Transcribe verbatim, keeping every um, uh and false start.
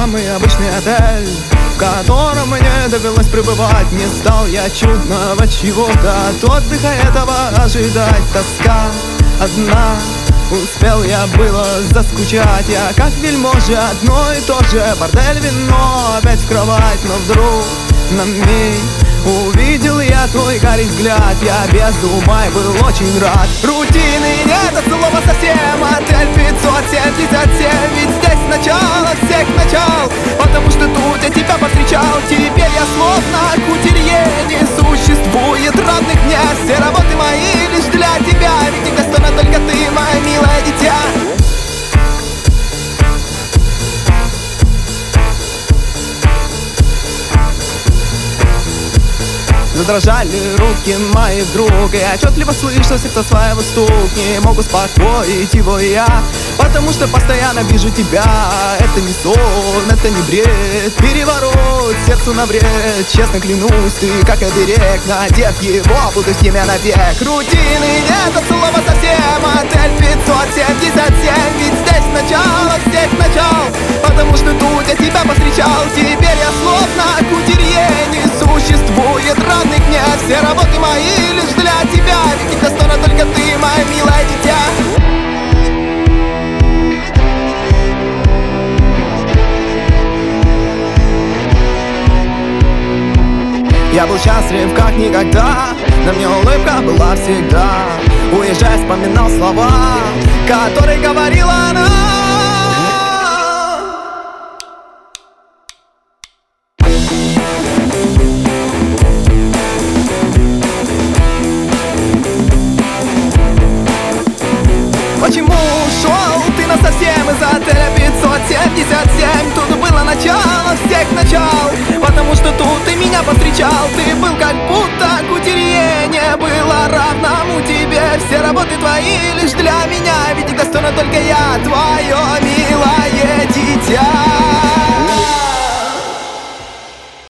самый обычный отель, в котором мне довелось пребывать. Не стал я чудного чего-то от отдыха этого ожидать. Тоска одна, успел я было заскучать. Я как вельможа, одно и то же, бордель, вино, опять в кровать. Но вдруг на миг увидел я твой карий взгляд. Я без ума и был очень рад. Рутины нет от слова совсем. Отель пятьсот семьдесят семь, ведь здесь начало всех начал. Потому что тут я тебя повстречал. Теперь я словно кутюрье. Не существует равных мне. Все работы мои лишь для тебя. Ведь их достойна только ты, моя милое дитя. Задрожали руки мои вдруг, и отчетливо слышал сердце своего стук. Не мог успокоить его я, потому что постоянно вижу тебя. Это не сон, это не бред, переворот сердцу на вред. Честно клянусь, ты как оберег, надев его, буду с ними навек. Рутины нет от слова совсем. Отель пятьсот семьдесят семь, ведь здесь начало всех начал. Потому что тут я тебя повстречал. Теперь я словно кутюрье. Не существует равных мне. Все работы мои лишь для тебя. Ведь их достойна только ты, моя милое дитя. Я был счастлив как никогда, на мне улыбка была всегда. Уезжая, вспоминал слова, которые говорила она. Почему ушел ты насовсем из отеля пятьсот семьдесят семь? Тут было начало всех начал. Потому что тут ты меня повстречал. Ты был как будто кутюрье. Не было равному тебе. Все работы твои лишь для меня. Ведь их достойна только я, твое милое дитя.